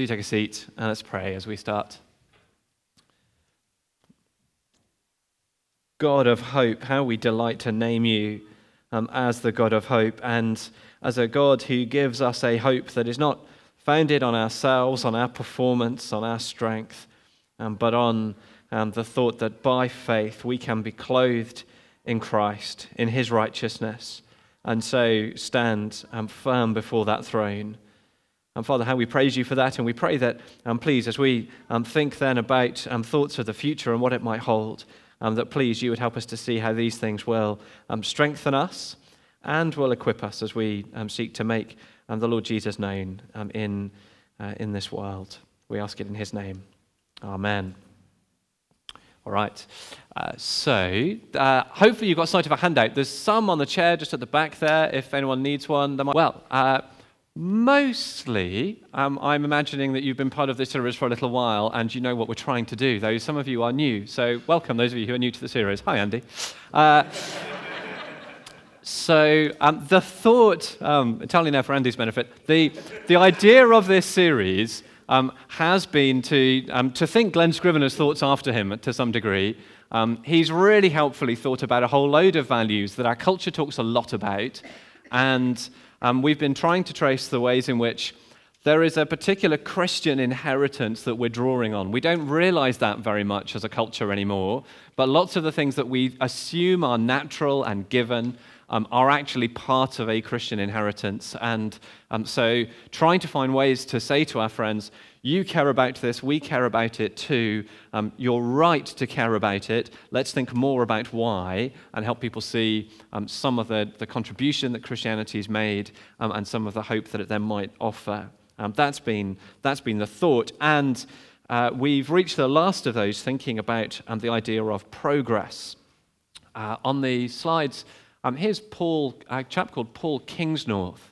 do take a seat and let's pray as we start. God of hope, how we delight to name you as the God of hope, and as a God who gives us a hope that is not founded on ourselves, on our performance, on our strength, but on the thought that by faith we can be clothed in Christ, in his righteousness, and so stand firm before that throne. And Father, how we praise you for that, and we pray that, please, as we think then about thoughts of the future and what it might hold, that please you would help us to see how these things will strengthen us and will equip us as we seek to make the Lord Jesus known in this world. We ask it in his name. Amen. All right. So hopefully you've got sight of a handout. There's some on the chair just at the back there if anyone needs one. Mostly, I'm imagining that you've been part of this series for a little while and you know what we're trying to do, though some of you are new. So welcome, those of you who are new to the series. Hi, Andy. The thought, entirely now for Andy's benefit, the idea of this series has been to think Glenn Scrivener's thoughts after him to some degree. He's really helpfully thought about a whole load of values that our culture talks a lot about, and we've been trying to trace the ways in which there is a particular Christian inheritance that we're drawing on. We don't realize that very much as a culture anymore, but lots of the things that we assume are natural and given are actually part of a Christian inheritance. And so trying to find ways to say to our friends, you care about this, we care about it too, you're right to care about it, let's think more about why, and help people see some of the contribution that Christianity's made and some of the hope that it then might offer. That's been the thought. And we've reached the last of those, thinking about the idea of progress. On the slides, here's a chap called Paul Kingsnorth.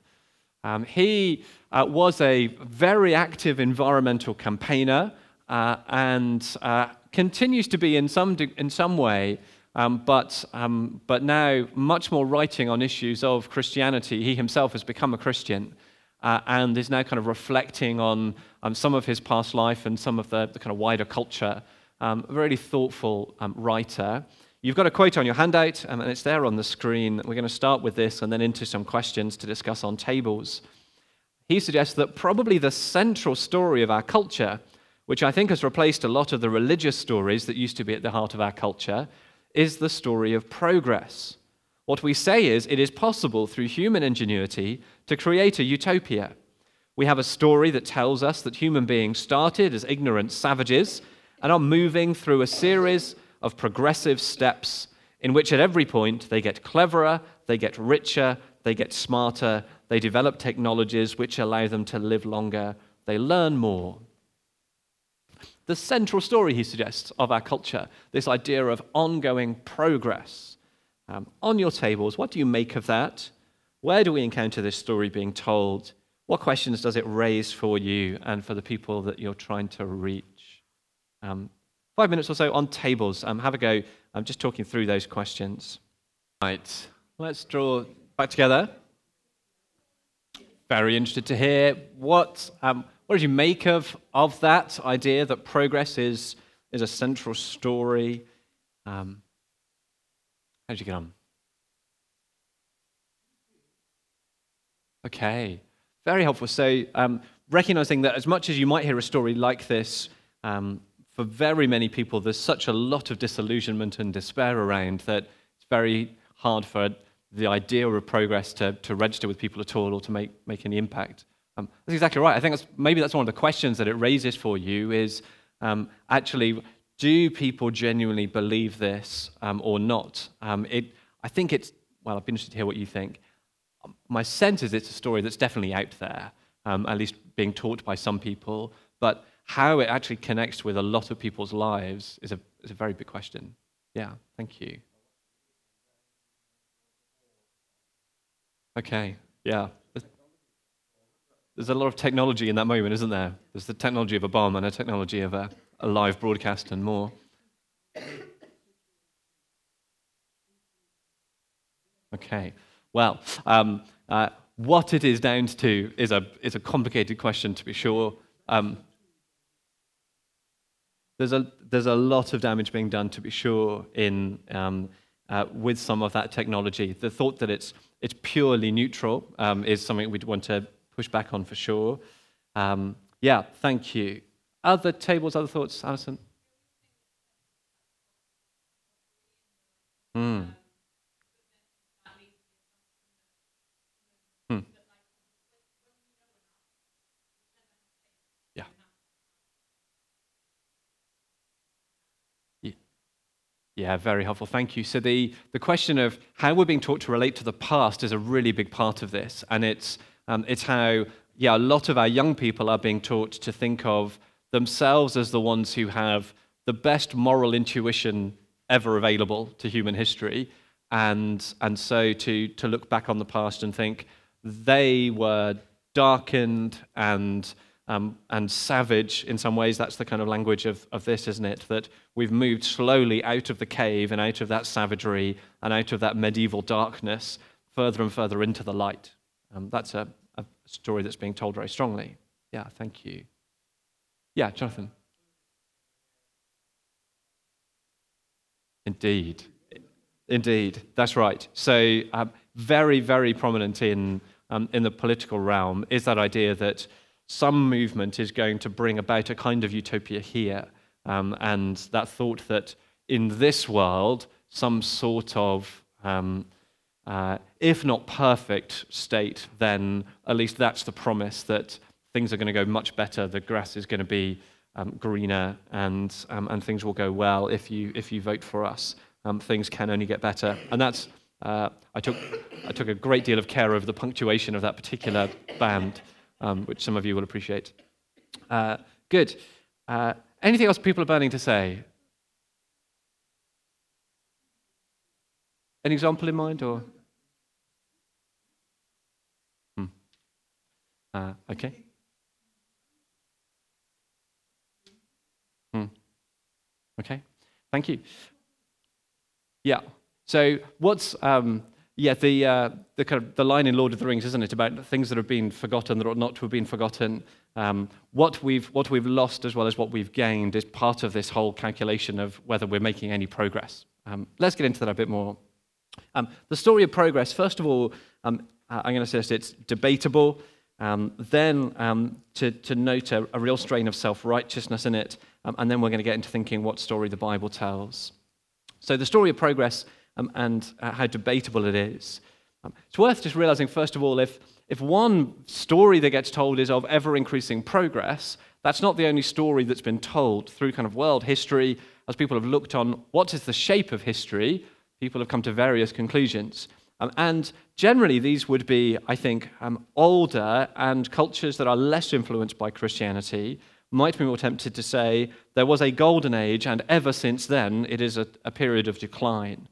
He was a very active environmental campaigner and continues to be in some way, but now much more writing on issues of Christianity. He himself has become a Christian and is now kind of reflecting on some of his past life and some of the kind of wider culture. A really thoughtful writer. You've got a quote on your handout, and it's there on the screen. We're going to start with this and then into some questions to discuss on tables. He suggests that probably the central story of our culture, which I think has replaced a lot of the religious stories that used to be at the heart of our culture, is the story of progress. What we say is it is possible through human ingenuity to create a utopia. We have a story that tells us that human beings started as ignorant savages and are moving through a series of progressive steps in which at every point they get cleverer, they get richer, they get smarter, they develop technologies which allow them to live longer, they learn more. The central story, he suggests, of our culture, this idea of ongoing progress. On your tables, what do you make of that? Where do we encounter this story being told? What questions does it raise for you and for the people that you're trying to reach? 5 minutes or so on tables. Have a go. I'm just talking through those questions. Right. Let's draw back together. Very interested to hear what did you make of that idea that progress is a central story? How did you get on? Okay. Very helpful. So recognizing that as much as you might hear a story like this, for very many people, there's such a lot of disillusionment and despair around that it's very hard for the idea of progress to register with people at all or to make any impact. That's exactly right. I think maybe that's one of the questions that it raises for you is actually, do people genuinely believe this or not? I've been interested to hear what you think. My sense is it's a story that's definitely out there, at least being taught by some people, but how it actually connects with a lot of people's lives is a very big question. Yeah, thank you. Okay, yeah. There's a lot of technology in that moment, isn't there? There's the technology of a bomb and a technology of a live broadcast and more. Okay, well, what it is down to is a complicated question, to be sure. Um, there's a lot of damage being done, to be sure, in with some of that technology. The thought that it's purely neutral is something we'd want to push back on for sure. Yeah, thank you. Other tables, other thoughts, Alison? Mm. Hmm. Yeah. Y- Yeah, very helpful. Thank you. So the question of how we're being taught to relate to the past is a really big part of this, and it's how a lot of our young people are being taught to think of themselves as the ones who have the best moral intuition ever available to human history, and so to look back on the past and think they were darkened and savage in some ways. That's the kind of language of this, isn't it? That we've moved slowly out of the cave and out of that savagery and out of that medieval darkness further and further into the light. That's a story that's being told very strongly. Yeah, thank you. Yeah, Jonathan. Indeed. Indeed, that's right. So, very, very prominent in the political realm is that idea that some movement is going to bring about a kind of utopia here, and that thought that in this world, some sort of, if not perfect state, then at least that's the promise that things are going to go much better. The grass is going to be greener, and things will go well if you vote for us. Things can only get better, and that's. I took a great deal of care over the punctuation of that particular band, which some of you will appreciate. Good. Anything else people are burning to say? An example in mind, or? Hmm. Okay. Hmm. Okay. Thank you. Yeah. So what's the kind of the line in Lord of the Rings, isn't it, about things that have been forgotten that ought not to have been forgotten? What we've lost as well as what we've gained is part of this whole calculation of whether we're making any progress. Let's get into that a bit more. The story of progress. First of all, I'm going to suggest it's debatable. Then to note a real strain of self-righteousness in it, and then we're going to get into thinking what story the Bible tells. So the story of progress and how debatable it is. It's worth just realizing, first of all, if one story that gets told is of ever-increasing progress, that's not the only story that's been told through kind of world history. As people have looked on what is the shape of history, people have come to various conclusions. And generally, these would be, I think, older, and cultures that are less influenced by Christianity might be more tempted to say there was a golden age, and ever since then, it is a period of decline.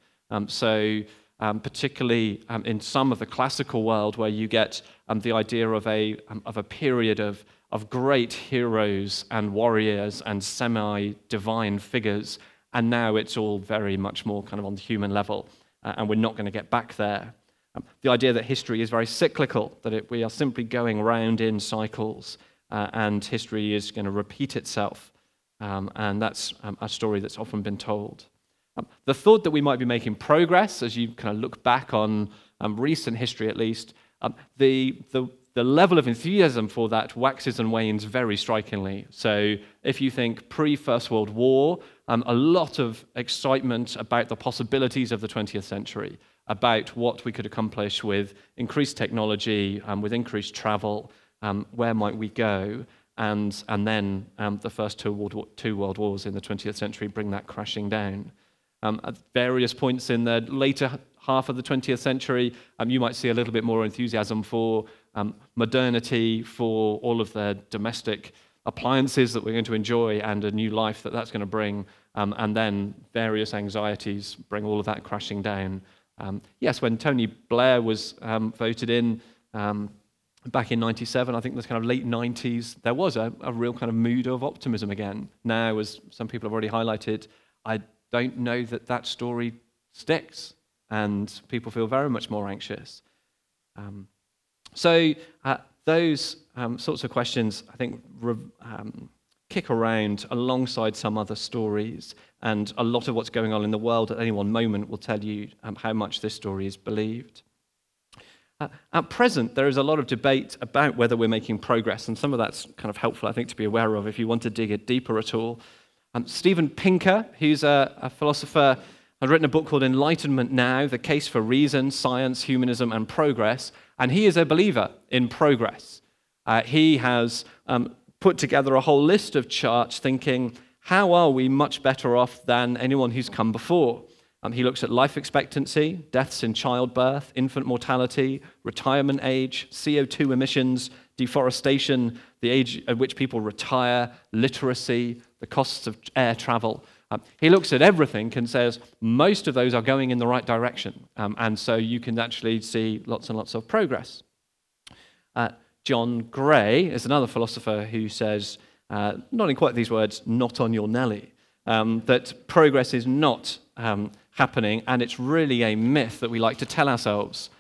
Particularly in some of the classical world, where you get the idea of a period of great heroes and warriors and semi-divine figures, and now it's all very much more kind of on the human level, and we're not going to get back there. The idea that history is very cyclical, that we are simply going round in cycles, and history is going to repeat itself, and that's a story that's often been told. The thought that we might be making progress, as you kind of look back on recent history at least, the level of enthusiasm for that waxes and wanes very strikingly. So if you think pre-First World War, a lot of excitement about the possibilities of the 20th century, about what we could accomplish with increased technology, with increased travel, where might we go, and then the first two world wars in the 20th century bring that crashing down. At various points in the later half of the 20th century, you might see a little bit more enthusiasm for modernity, for all of the domestic appliances that we're going to enjoy, and a new life that's going to bring, and then various anxieties bring all of that crashing down. Yes, when Tony Blair was voted in back in 97, I think this kind of late 90s, there was a real kind of mood of optimism again. Now, as some people have already highlighted, I don't know that story sticks, and people feel very much more anxious. So those sorts of questions, I think, kick around alongside some other stories, and a lot of what's going on in the world at any one moment will tell you how much this story is believed. At present, there is a lot of debate about whether we're making progress, and some of that's kind of helpful, I think, to be aware of if you want to dig it deeper at all. Steven Pinker, who's a philosopher, has written a book called Enlightenment Now, The Case for Reason, Science, Humanism, and Progress, and he is a believer in progress. He has put together a whole list of charts thinking, how are we much better off than anyone who's come before? He looks at life expectancy, deaths in childbirth, infant mortality, retirement age, CO2 emissions, deforestation, the age at which people retire, literacy, the costs of air travel. He looks at everything and says most of those are going in the right direction, and so you can actually see lots and lots of progress. John Gray is another philosopher who says, not in quite these words, not on your Nelly, that progress is not happening, and it's really a myth that we like to tell ourselves.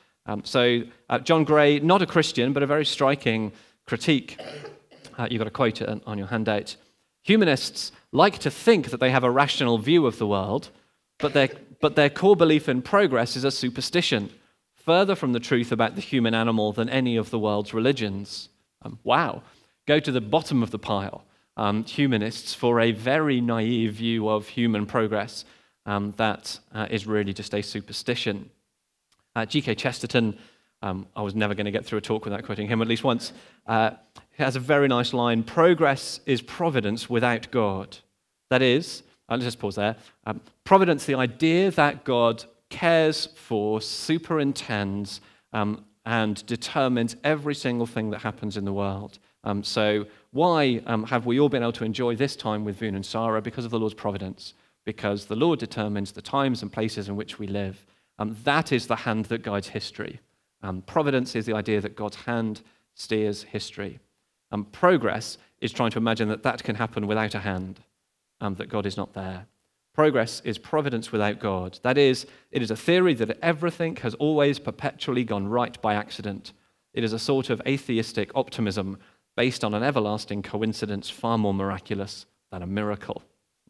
John Gray, not a Christian, but a very striking critique. You've got a quote on your handout. Humanists like to think that they have a rational view of the world, but their core belief in progress is a superstition, further from the truth about the human animal than any of the world's religions. Wow. Go to the bottom of the pile. Humanists for a very naive view of human progress that is really just a superstition. G.K. Chesterton, I was never going to get through a talk without quoting him at least once, has a very nice line, progress is providence without God. That is, let's just pause there, providence, the idea that God cares for, superintends, and determines every single thing that happens in the world. So why have we all been able to enjoy this time with Vun and Sarah? Because of the Lord's providence, because the Lord determines the times and places in which we live. That is the hand that guides history. Providence is the idea that God's hand steers history. Progress is trying to imagine that that can happen without a hand, that God is not there. Progress is providence without God. That is, it is a theory that everything has always perpetually gone right by accident. It is a sort of atheistic optimism based on an everlasting coincidence far more miraculous than a miracle.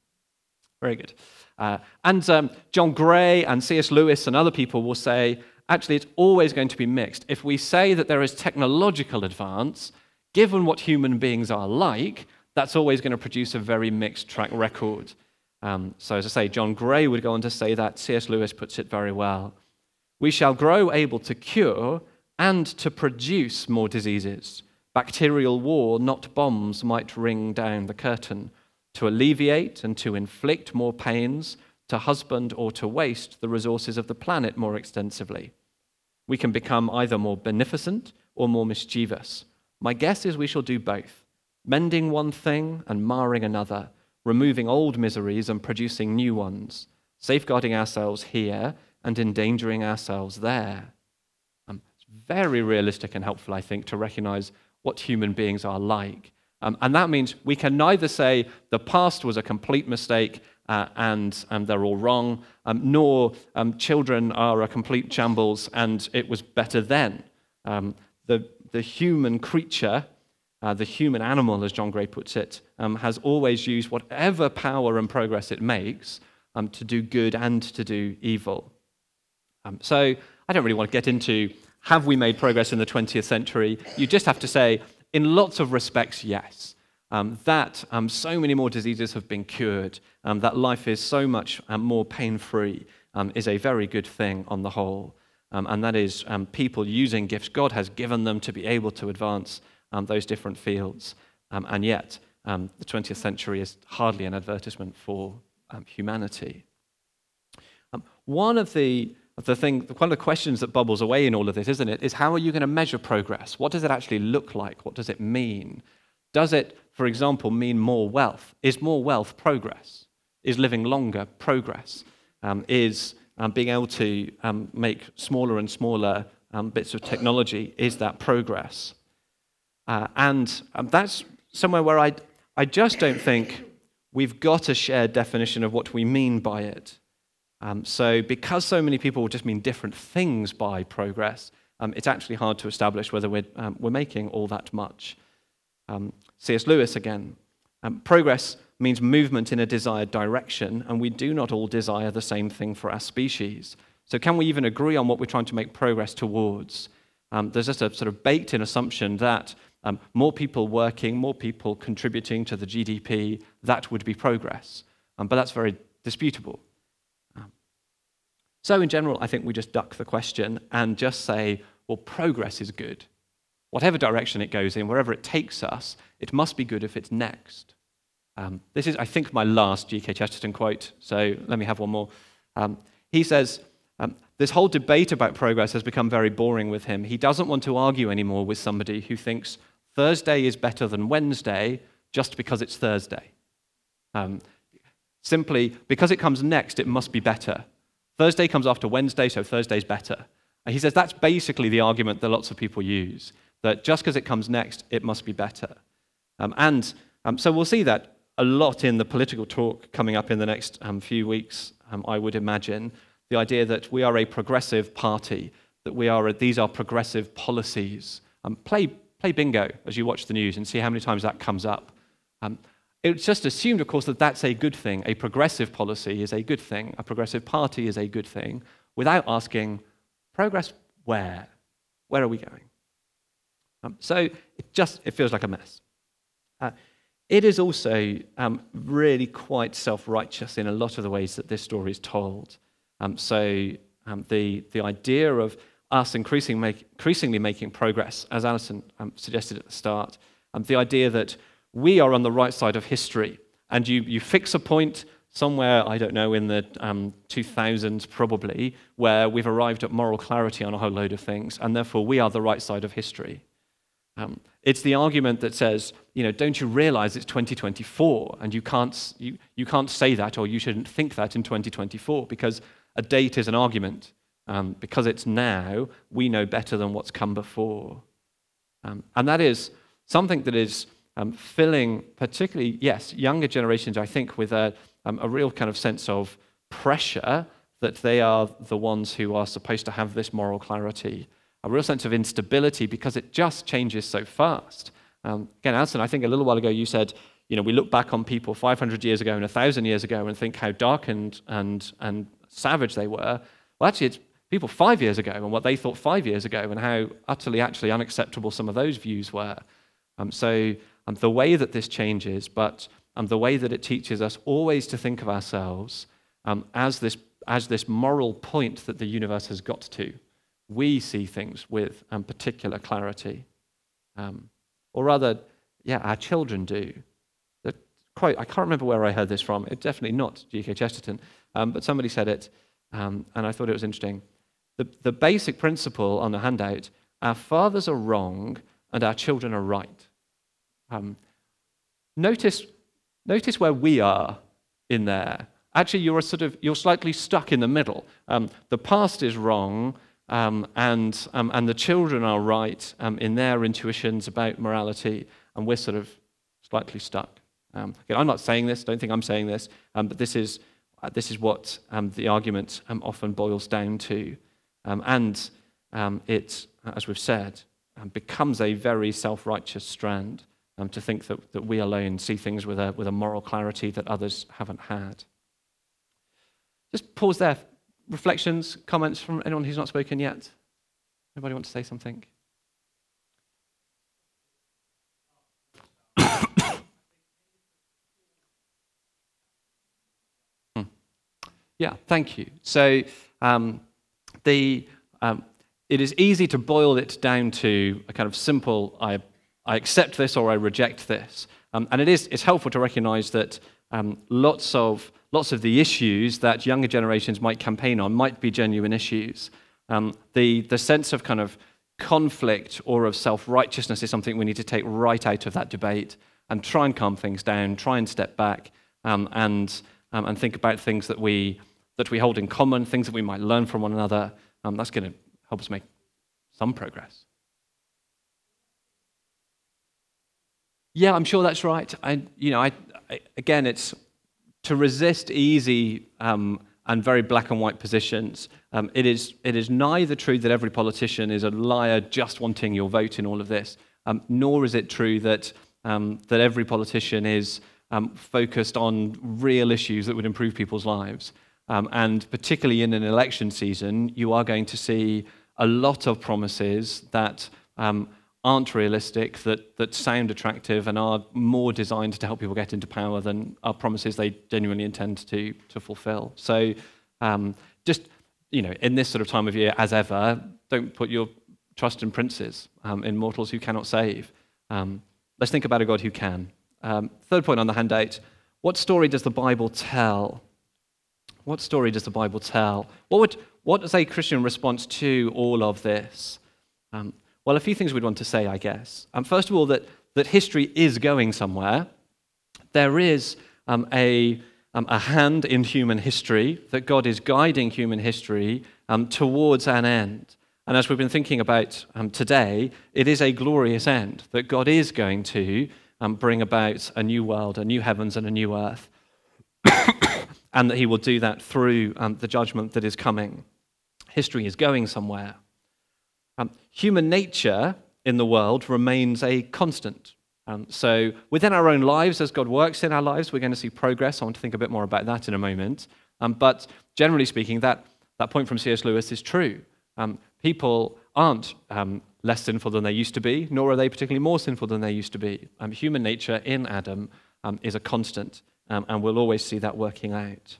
Very good. And John Gray and C.S. Lewis and other people will say, actually, it's always going to be mixed. If we say that there is technological advance, given what human beings are like, that's always going to produce a very mixed track record. So as I say, John Gray would go on to say that. C.S. Lewis puts it very well. We shall grow able to cure and to produce more diseases. Bacterial war, not bombs, might ring down the curtain. To alleviate and to inflict more pains, to husband or to waste the resources of the planet more extensively. We can become either more beneficent or more mischievous. My guess is we shall do both, mending one thing and marring another, removing old miseries and producing new ones, safeguarding ourselves here and endangering ourselves there. It's very realistic and helpful, I think, to recognize what human beings are like. And that means we can neither say the past was a complete mistake and they're all wrong, nor children are a complete shambles and it was better then. The human creature, the human animal, as John Gray puts it, has always used whatever power and progress it makes to do good and to do evil. So I don't really want to get into have we made progress in the 20th century. You just have to say, in lots of respects, yes. That so many more diseases have been cured, that life is so much more pain-free is a very good thing on the whole. And that is people using gifts God has given them to be able to advance those different fields. And yet, the 20th century is hardly an advertisement for humanity. One of the questions that bubbles away in all of this, isn't it, is how are you going to measure progress? What does it actually look like? What does it mean? Does it, for example, mean more wealth? Is more wealth progress? Is living longer progress? Is being able to make smaller and smaller bits of technology, is that progress? And that's somewhere where I just don't think we've got a shared definition of what we mean by it. So because so many people just mean different things by progress, it's actually hard to establish whether we're making all that much. C.S. Lewis again. Progress means movement in a desired direction, and we do not all desire the same thing for our species. So can we even agree on what we're trying to make progress towards? There's just a sort of baked-in assumption that more people working, more people contributing to the GDP, that would be progress. But that's very disputable. So in general, I think we just duck the question and just say, well, progress is good. Whatever direction it goes in, wherever it takes us, it must be good if it's next. This is, I think, my last G.K. Chesterton quote, so let me have one more. He says, this whole debate about progress has become very boring with him. He doesn't want to argue anymore with somebody who thinks Thursday is better than Wednesday just because it's Thursday. Simply, because it comes next, it must be better. Thursday comes after Wednesday, so Thursday's better. And he says that's basically the argument that lots of people use, that just because it comes next, it must be better. So we'll see that a lot in the political talk coming up in the next few weeks, I would imagine. The idea that we are a progressive party, that these are progressive policies. Play bingo as you watch the news and see how many times that comes up. It's just assumed, of course, that that's a good thing. A progressive policy is a good thing. A progressive party is a good thing, without asking, progress where? Where are we going? So it feels like a mess. It is also really quite self-righteous in a lot of the ways that this story is told. The idea of us increasingly making progress, as Alison suggested at the start, the idea that we are on the right side of history, and you fix a point somewhere, I don't know, in the 2000s probably, where we've arrived at moral clarity on a whole load of things, and therefore we are the right side of history. It's the argument that says, don't you realize it's 2024, and you can't say that, or you shouldn't think that in 2024, because a date is an argument. Because it's now, we know better than what's come before. And that is something that is filling particularly, yes, younger generations, I think, with a real kind of sense of pressure that they are the ones who are supposed to have this moral clarity, a real sense of instability because it just changes so fast. Again, Alison, I think a little while ago you said, we look back on people 500 years ago and 1,000 years ago and think how dark and savage they were. Well, actually, it's people 5 years ago and what they thought 5 years ago and how utterly actually unacceptable some of those views were. So the way that this changes, but the way that it teaches us always to think of ourselves as this moral point that the universe has got to. We see things with particular clarity. Or rather, our children do. I can't remember where I heard this from. It's definitely not G.K. Chesterton, but somebody said it, and I thought it was interesting. The basic principle on the handout, our fathers are wrong and our children are right. Notice where we are in there. Actually, you're slightly stuck in the middle. The past is wrong, and the children are right in their intuitions about morality, and we're sort of slightly stuck. Again, I'm not saying this. Don't think I'm saying this, but this is what the argument often boils down to, and it, as we've said, becomes a very self-righteous strand to think that we alone see things with a moral clarity that others haven't had. Just pause there. Reflections, comments from anyone who's not spoken yet? Anybody want to say something? Yeah, thank you. So it is easy to boil it down to a kind of simple, I accept this or I reject this. And it's helpful to recognize that lots of the issues that younger generations might campaign on might be genuine issues. The sense of kind of conflict or of self-righteousness is something we need to take right out of that debate and try and calm things down, try and step back and think about things that we hold in common, things that we might learn from one another. That's going to help us make some progress. Yeah, I'm sure that's right. Again, it's to resist easy and very black and white positions. It is neither true that every politician is a liar just wanting your vote in all of this, nor is it true that every politician is focused on real issues that would improve people's lives. And particularly in an election season, you are going to see a lot of promises that aren't realistic, that sound attractive and are more designed to help people get into power than are promises they genuinely intend to fulfill. So just, in this sort of time of year, as ever, don't put your trust in princes, in mortals who cannot save. Let's think about a God who can. Third point on the handout, what story does the Bible tell? What story does the Bible tell? What is a Christian response to all of this? Well, a few things we'd want to say, I guess. First of all, that history is going somewhere. There is a hand in human history, that God is guiding human history towards an end. And as we've been thinking about today, it is a glorious end, that God is going to bring about a new world, a new heavens and a new earth, and that he will do that through the judgment that is coming. History is going somewhere. Human nature in the world remains a constant. So within our own lives, as God works in our lives, we're going to see progress. I want to think a bit more about that in a moment. But generally speaking, that point from C.S. Lewis is true. People aren't less sinful than they used to be, nor are they particularly more sinful than they used to be. Human nature in Adam is a constant, and we'll always see that working out.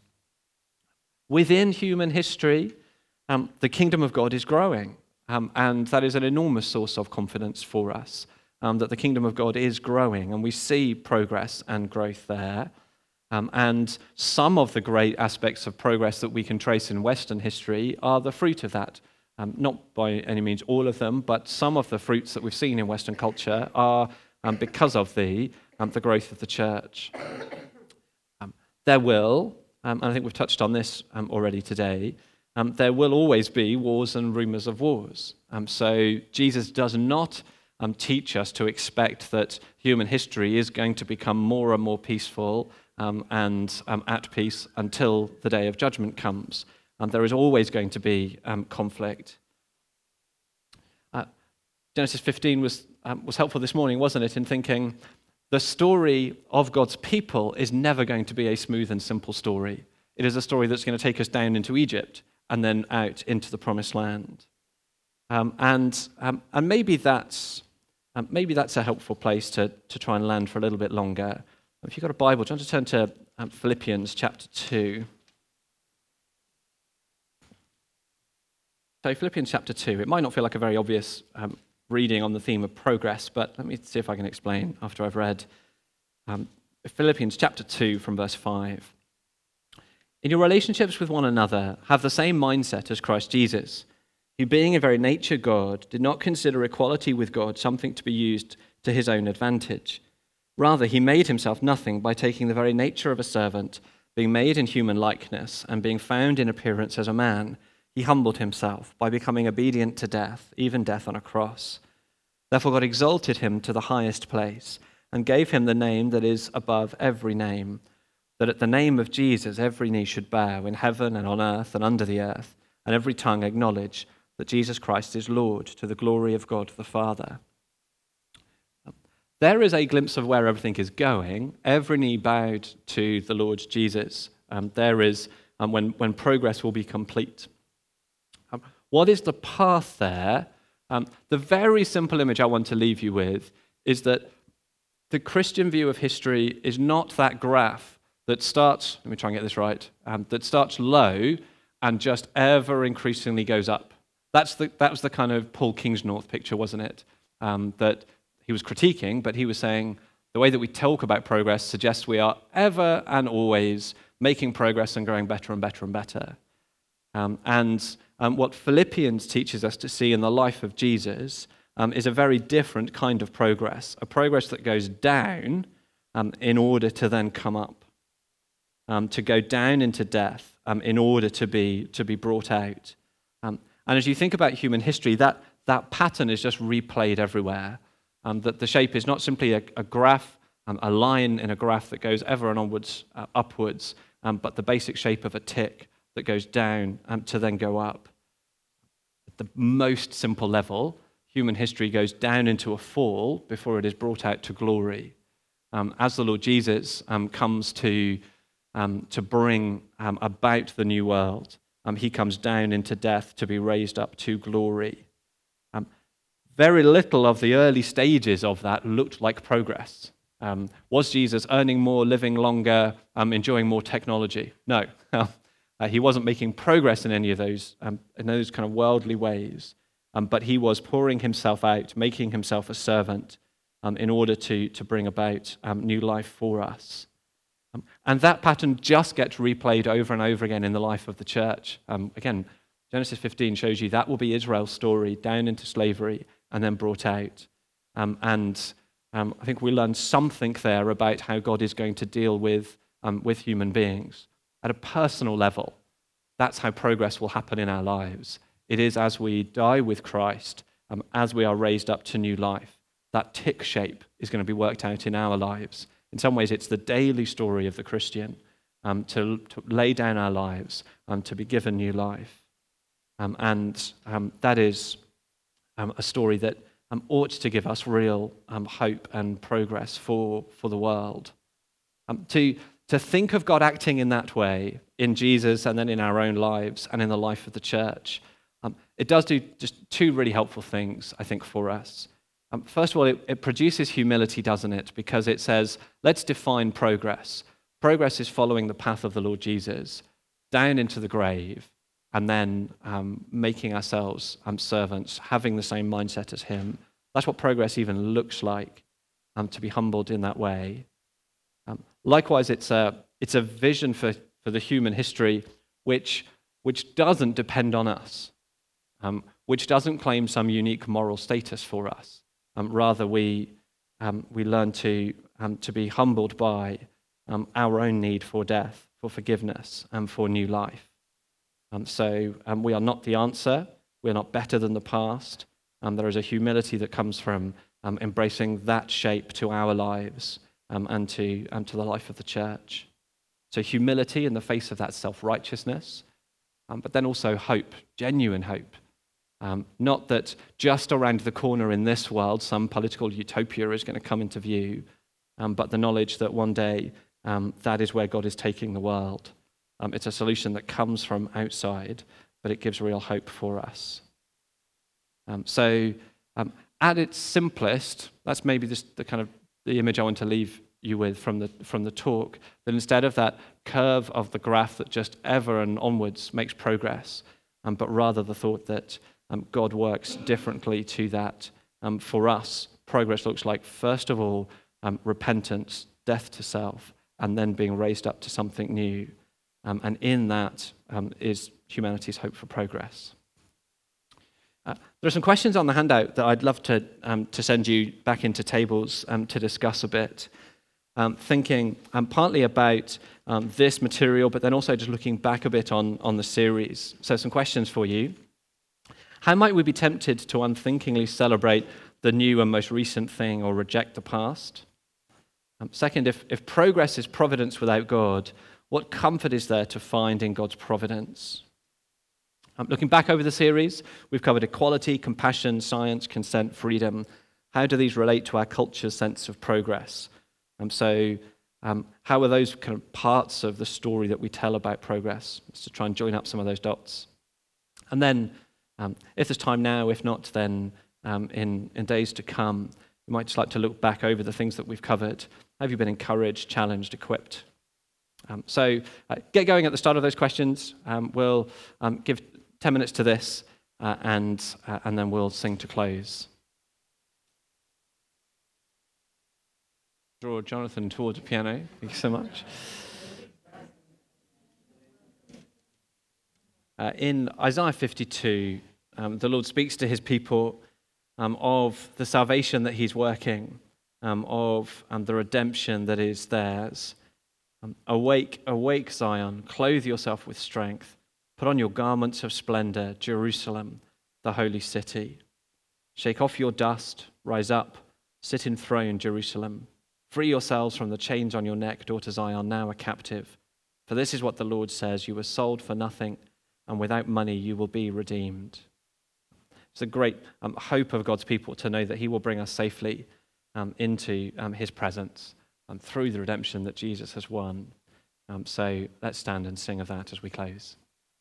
Within human history, the kingdom of God is growing, and that is an enormous source of confidence for us, that the kingdom of God is growing, and we see progress and growth there. And some of the great aspects of progress that we can trace in Western history are the fruit of that. Not by any means all of them, but some of the fruits that we've seen in Western culture are because of the growth of the church. There will, and I think we've touched on this already today, there will always be wars and rumors of wars. So Jesus does not teach us to expect that human history is going to become more and more peaceful and at peace until the day of judgment comes. There is always going to be conflict. Genesis 15 was helpful this morning, wasn't it, in thinking the story of God's people is never going to be a smooth and simple story. It is a story that's going to take us down into Egypt and then out into the Promised Land. And maybe that's a helpful place to try and land for a little bit longer. If you've got a Bible, do you want to turn to Philippians chapter 2? So Philippians chapter 2, it might not feel like a very obvious reading on the theme of progress, but let me see if I can explain after I've read Philippians chapter 2 from verse 5. In your relationships with one another, have the same mindset as Christ Jesus, who being in very nature God, did not consider equality with God something to be used to his own advantage. Rather, he made himself nothing by taking the very nature of a servant, being made in human likeness, and being found in appearance as a man. He humbled himself by becoming obedient to death, even death on a cross. Therefore God exalted him to the highest place and gave him the name that is above every name, that at the name of Jesus every knee should bow in heaven and on earth and under the earth, and every tongue acknowledge that Jesus Christ is Lord, to the glory of God the Father. There is a glimpse of where everything is going. Every knee bowed to the Lord Jesus. There is when progress will be complete. What is the path there? The very simple image I want to leave you with is that the Christian view of history is not that graph that starts, let me try and get this right, that starts low and just ever increasingly goes up. That was the kind of Paul Kingsnorth picture, wasn't it? That he was critiquing, but he was saying the way that we talk about progress suggests we are ever and always making progress and growing better and better and better. And what Philippians teaches us to see in the life of Jesus is a very different kind of progress, a progress that goes down in order to then come up, to go down into death in order to be brought out. And as you think about human history, that pattern is just replayed everywhere, that the shape is not simply a graph, a line in a graph that goes ever and onwards, upwards, but the basic shape of a tick that goes down to then go up. At the most simple level, human history goes down into a fall before it is brought out to glory. As the Lord Jesus comes to bring about the new world, he comes down into death to be raised up to glory. Very little of the early stages of that looked like progress. Was Jesus earning more, living longer, enjoying more technology? No. He wasn't making progress in any of those, kind of worldly ways. But he was pouring himself out, making himself a servant in order to bring about new life for us. And that pattern just gets replayed over and over again in the life of the church. Again, Genesis 15 shows you that will be Israel's story, down into slavery and then brought out. I think we learn something there about how God is going to deal with human beings. At a personal level, that's how progress will happen in our lives. It is as we die with Christ, as we are raised up to new life, that tick shape is going to be worked out in our lives. In some ways, it's the daily story of the Christian, to lay down our lives, to be given new life. That is a story that ought to give us real hope and progress for the world. To think of God acting in that way, in Jesus and then in our own lives and in the life of the church, it does do just two really helpful things, I think, for us. First of all, it produces humility, doesn't it? Because it says, let's define progress. Progress is following the path of the Lord Jesus down into the grave and then making ourselves servants, having the same mindset as him. That's what progress even looks like, to be humbled in that way. Likewise, it's a vision for the human history which doesn't depend on us. Which doesn't claim some unique moral status for us. Rather, we learn to be humbled by our own need for death, for forgiveness, and for new life. So we are not the answer. We are not better than the past. There is a humility that comes from embracing that shape to our lives and to the life of the church. So humility in the face of that self-righteousness, but then also hope, genuine hope. Not that just around the corner in this world some political utopia is going to come into view, but the knowledge that one day that is where God is taking the world. It's a solution that comes from outside, but it gives real hope for us. So at its simplest, that's maybe the image I want to leave you with from the talk, that instead of that curve of the graph that just ever and onwards makes progress, but rather the thought that God works differently to that. For us, progress looks like, first of all, repentance, death to self, and then being raised up to something new. And in that is humanity's hope for progress. There are some questions on the handout that I'd love to send you back into tables to discuss a bit. Thinking partly about this material, but then also just looking back a bit on the series. So some questions for you. How might we be tempted to unthinkingly celebrate the new and most recent thing or reject the past? Second, if progress is providence without God, what comfort is there to find in God's providence? Looking back over the series, we've covered equality, compassion, science, consent, freedom. How do these relate to our culture's sense of progress? How are those kind of parts of the story that we tell about progress? Let's to try and join up some of those dots. And then, if there's time now, if not, then in days to come, you might just like to look back over the things that we've covered. Have you been encouraged, challenged, equipped? Get going at the start of those questions. We'll give 10 minutes to this, and then we'll sing to close. Draw Jonathan towards the piano. Thank you so much. In Isaiah 52, the Lord speaks to his people of the salvation that he's working, of the redemption that is theirs. Awake, awake, Zion, clothe yourself with strength. Put on your garments of splendor, Jerusalem, the holy city. Shake off your dust, rise up, sit enthroned, Jerusalem. Free yourselves from the chains on your neck, daughter Zion, now a captive. For this is what the Lord says, you were sold for nothing, and without money you will be redeemed. It's a great hope of God's people to know that he will bring us safely into his presence through the redemption that Jesus has won. So let's stand and sing of that as we close.